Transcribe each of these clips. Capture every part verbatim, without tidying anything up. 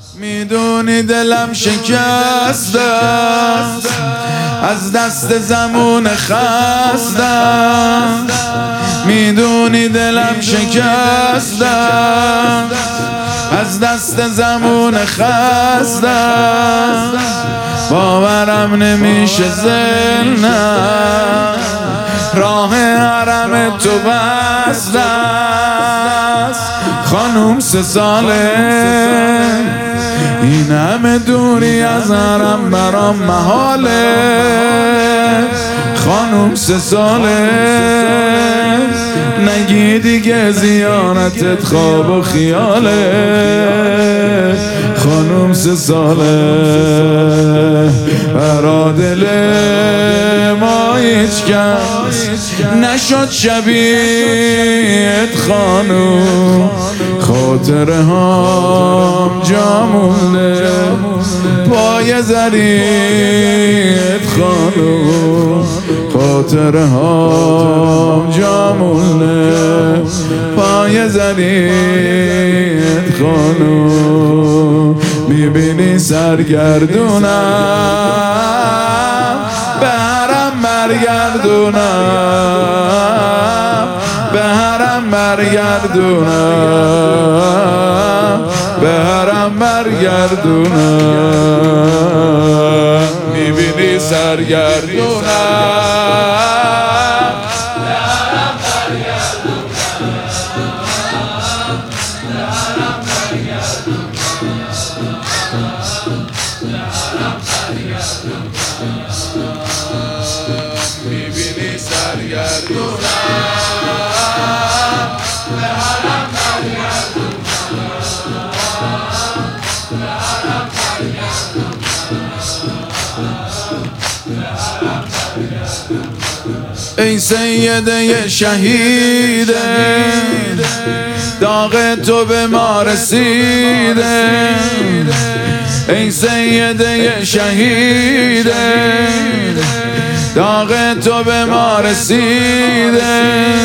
میدونی دلم شکسته است، از دست زمون خسته است. میدونی دلم شکسته است، از دست زمون خسته است. باورم نمیشه زنه راه حرم تو بسته است. خانوم سه ساله این همه دوری از حرم برام محاله. خانوم سه ساله نگی دیگه زیارتت خواب و خیاله. خانوم سه ساله برا دل ما هیچ کس نشد شبیهت خانوم. خاطره هام جا مونده پای زریت خانوم. خاطره هام جا مونده پای زریت خانوم. میبینی سرگردونم به حرم برگردونم، به حرم برگردونم، به حرم برگردونم. میبینی سرگردونم میبینی سرگردونم به حرم برگردونم. ای سیده شهیده داغ تو به ما رسیده. ای سیده شهیده داغ تو به ما رسیده.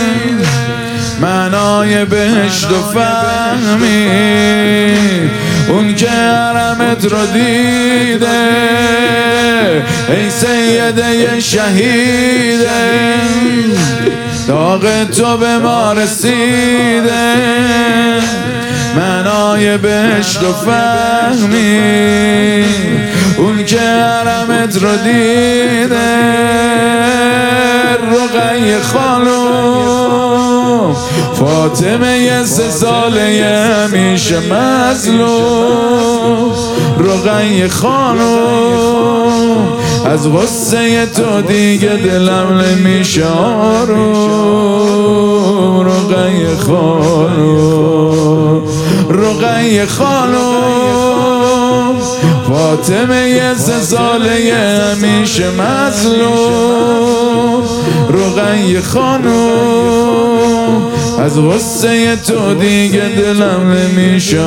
معنای بهشت و فهمی اون که حرمت رو دیده. ای سیده شهیده داغ تو به ما رسیده. معنای بهشت و فهمی اون که حرمت رو دیده. رقیه خانوم فاطمه سه ساله همیشه مظلوم. رقیه خانوم از غصه تو دیگه دلم نمیشه آروم. رقیه خانوم، رقیه خانوم فاطمه سه ساله همیشه مظلوم. رقیه خانوم از غصه تو دیگه دلم نمیشه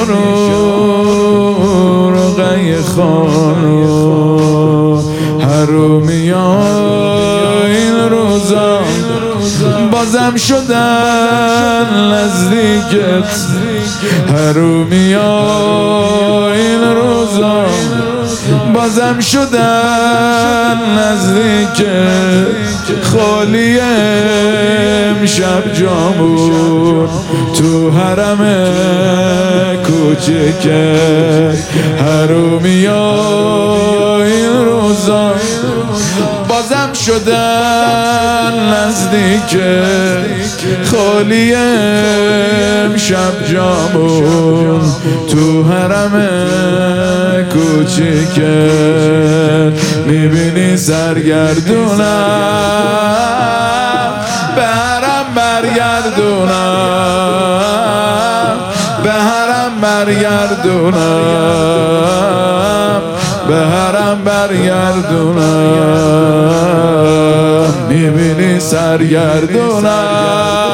آروم. رقیه خانوم حرومیا این روزا بازم شدن نزدیکت. حرومیا این روزا بازم شدن نزدیکت. خالی امشب جامون تو حرم کوچکت. حرومیا این روزا بازم شدن نزدیکت. خالی امشب جامون تو حرم کوچکت. میبینی سرگردونم به حرم برگردونم، به حرم برگردونم، به حرم برگردونم. میبینی سرگردونم